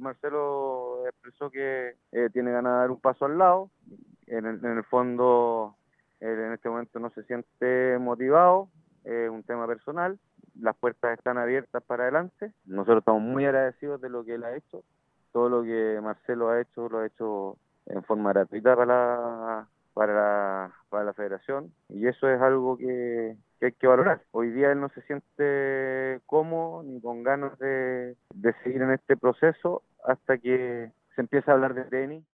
Marcelo expresó que tiene ganas de dar un paso al lado. En el fondo, él en este momento no se siente motivado, es un tema personal. Las puertas están abiertas para adelante. Nosotros estamos muy agradecidos de lo que él ha hecho. Todo lo que Marcelo ha hecho, lo ha hecho en forma gratuita para la federación, y eso es algo que hay que valorar. Hoy día él no se siente cómodo ni con ganas de seguir en este proceso hasta que se empiece a hablar de tenis.